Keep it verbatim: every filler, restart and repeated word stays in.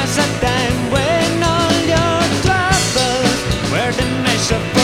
was a time when all your troubles were the measure for